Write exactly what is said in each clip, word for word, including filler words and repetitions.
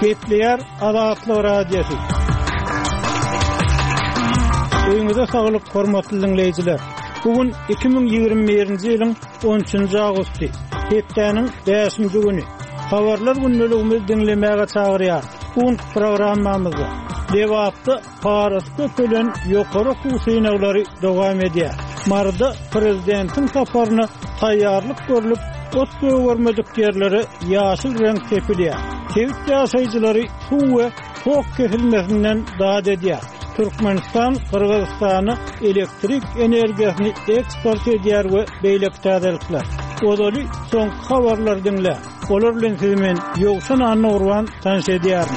Ketleyer Adatlı Radyosu. Öýüňizde saglyk, hormatly dinleýijiler. Bugün iki bin ýygrimi birinji ýylyň on üçünji agusty, hepdeniň beşinji güni. Habarlar günneligimiz dinlemäge çagyrýar. Bugün programmamyzda dewapda Parisde ölen ýokary okuw synaglary dowam edýär. Marda prezidentiň saparyna taýýarlyk görülip, ot görmedik ýerlere ýaşyl renk tepilýär. Kewit ýaşaýjylary suw we tok kesilmesinden daat edýär. Türkmenistan, Kırgızstany elektrik energiýasyny eksport edýär we beýlek täzelikler. Odaly soňky habarlar dinle. Olar bilen siz men ýogşan anny urwan tanış edýärmi?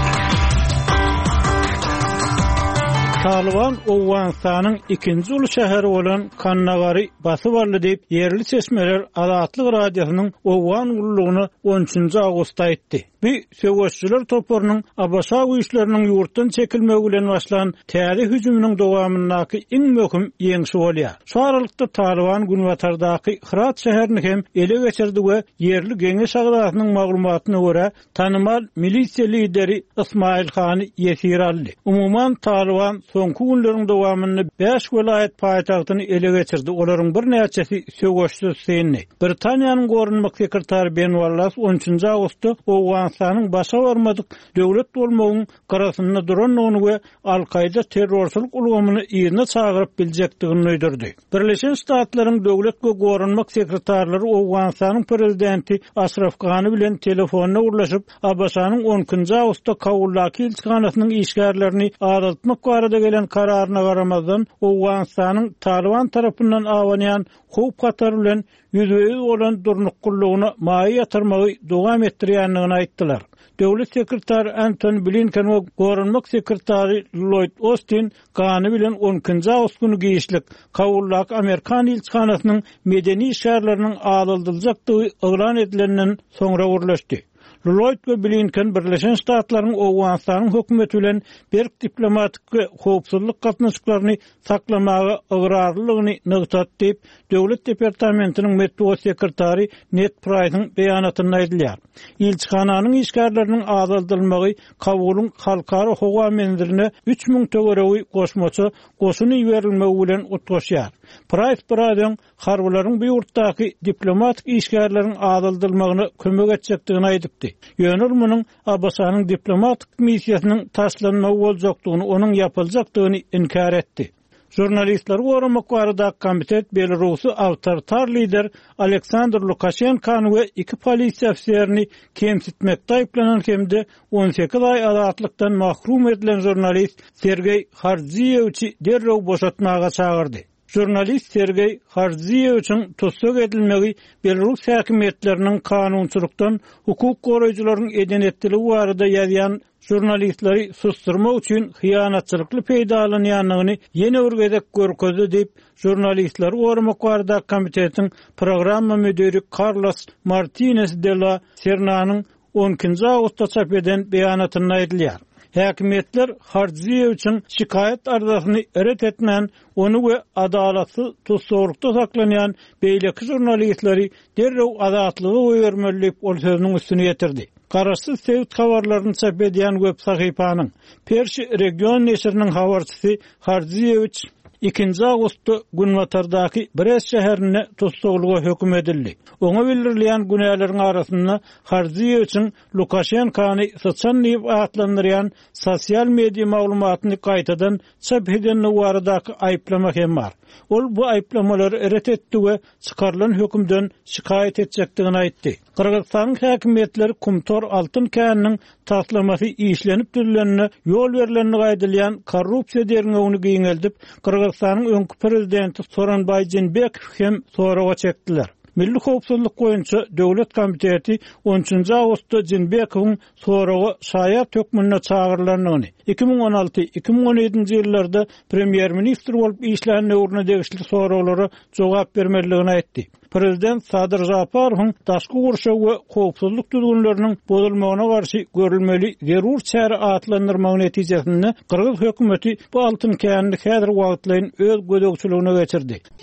Taliban Owganistanyň ikinji uly şäheri bolan Kannagary basyp aldy diýip yerli seçmeler Adatlyk radiosynyň Owgan ululugyny on üçünji agustda aýtdy. Bu söwüşçüler toparynyň Abaşa güýçleriniň ýurtdan çekilmegi bilen başlanan täze hüjüminiň dowamyndaky iň möhüm ýeňişi bolýar. Şu aralykda Taliban Günwatardaky Hirat şäherini hem ele geçirdi we yerli geňeş agdasynyň maglumatyna görä tanymal milisiýa lideri Ismail Hany ýesir aldy. Umumyň Taliban soňky günleriň dowamyny beş welaýat paýtagtyny ele geçirdi. Olaryň bir näçesi söwüşçü senni. Britaniýanyň gorunmak sekretary Ben Wallace on üçünji agustda Owganistanyň başa barmadyk döwlet bolmagyň garasyna duranyny we Al-Qaida terrorçylyk ulgamyny ýerine çagyryp biljekdigini öýdürdi. Birleşen Ştatlaryň döwlet we gorunmak sekretarlary Owganistanyň prezidenti Ashraf Ghani bilen telefonna urlaşyp Abaşanyň on üçünji agustda Kabullaky elçixanasynyň işgärlerini azaltmak barada gelen kararyna garamazdan Owganistanyň Taliban tarapyndan awanýan howp gatar bilen ýüzüňiz bolan durnuklugyny maýa ýatyrmagy dowam etdirýändigini aýtdylar. Döwlet sekretary Antony Blinken we gorunmak sekretary Lloyd Austin Ghani bilen on üçünji agust güni giýişlik Kabullaky Amerikan elçixanasynyň medeni işgärleriniň azaldyljakdygy eglan edilenden soňra urlaşdy. Lloyd ve Blinken Birleşen Ştatlaryň Owganistanyň hökümeti bilen berk diplomatik we howpsuzlyk gatnaşyklaryny saklamagy ıgrarlylygyny nygtat diýip Döwlet departamentiniň medeni sekretary Ned Price'ň beýanatyny aýdylýar. Elçixananyň işgärleriniň azaldylmagy Kabulyň halkara howa mendirine üç miň töwerewi goşmaçy goşuny berilmegi bilen utgaşýar. Price biradan harbalaryň bu ýurtdaky diplomatik işgärleriň azaldylmagyna kömek etjekdigini aýdypdy. Ýöner munyň Abaşanyň diplomatik missiýasynyň taşlanmagy boljakdygyny, onuň ýapyljakdygyny inkar etdi. Jurnalistler goramak barada komitet Belarusy awtoritar lider Aleksandr Lukashenkany we iki polisiýa ofiserini kemsitmekde aýplanan hemde on sekiz ay azatlykdan mahrum edilen jurnalist Sergey Hardziyewiçi derrew boşatmaga çagyrdy. Jurnalist Sergey Hardziyewiçiň tutsak edilmegi Belarus häkimetleriniň kanunçylykdan hukuk goraýjylaryň edenetdiligi barada ýazýan jurnalistleri susturmak üçin hyýanatçylykly peýdalanýanlygyny ýene bir gezek görkezdi diýip jurnalistler goramak barada komitetiň programma müdiri Carlos Martinez de la Sernanyň on üçünji agustda çap eden beýanatyny aýdylýar. Häkimetler Hardziyewiçiň şikayet arzasyny eret etmän, onu we adalatsy tutsaklykda saklanýan beýleki jurnalistleri derrew azatlygy bermelip ol sözüniň üstüne ýetirdi. Garaşsyz sewit habarlaryny çap edýän web sahypanyň Perşi region neşriniň habarçysy Hardziyewiç ikinji agustda Günwatardaky Brest şäherine tutsaklyga höküm edildi. Oňa bildirilýän günälerin arasynda Hardziyewiçiň Lukashenkany saçan diýip atlandyrýan sosial media maglumatyny gaýtadan çap edilýän baradaky aýplamak hem bar. Ol bu aýplamalary eret etdi we çykarylan hökümden şikayet etjekdigini aýtdy. Kırgızstanyň häkimetleri Kumtor altyn käniniň taslamasy işlenip durilenine ýol berilenini gaýdylýan korrupsiýa derňegini giňeldip, Kırgızstanyň öňkü prezidenti Soronbay Jeenbekow hem soraga çekdiler. Milli howpsuzlyk boýunça döwlet komiteti on üçünji agustda Jeenbekowyň soraga şaýat hökmüne çagyrylanyny, iki bin on alty iki bin on ýedinji ýyllarda premier ministr bolup işlän öwrüne degişli soraglary jogap bermeligini aýtdy. Prezident Sadyr Japarowyň daşky gurşaw we howpsuzlyk düzgünleriniň bozulmagyna garşy görülmeli zerur çäre atlandyrmagy netijesinde Kyrgyz hökümeti bu altyn känni häzir wagtlaryň öz gödökçiligine geçirdi.